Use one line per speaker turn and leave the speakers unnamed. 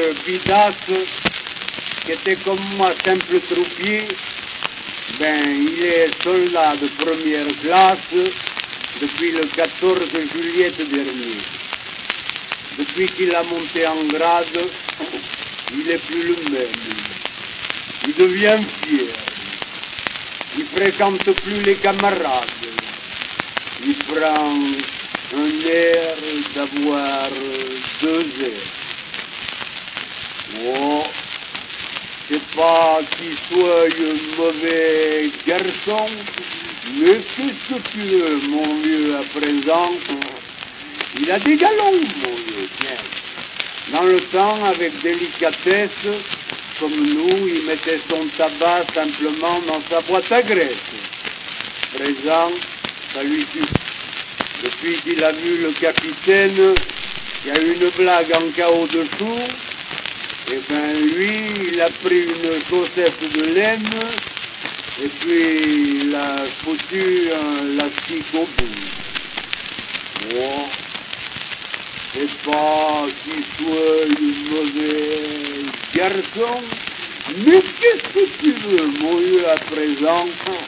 que Bidas, qui était comme moi simple troupier, il est soldat de première classe depuis le 14 juillet dernier. Depuis qu'il a monté en grade, il n'est plus le même. Il devient fier. Il fréquente plus les camarades. Il prend un air d'avoir 2 airs. Oh, c'est pas qu'il soit un mauvais garçon, mais qu'est-ce que tu veux, mon vieux, à présent? Il a des galons, mon vieux, tiens. Dans le temps, avec délicatesse, comme nous, il mettait son tabac simplement dans sa boîte à graisse. Présent, ça lui suffit. Depuis qu'il a vu le capitaine, il y a eu une blague en chaos dessous, lui, il a pris une chaussette de laine, et puis il a foutu un lastique au bout. Bon, c'est pas qu'il soit un mauvais garçon, mais qu'est-ce que tu veux, mon vieux, à présent?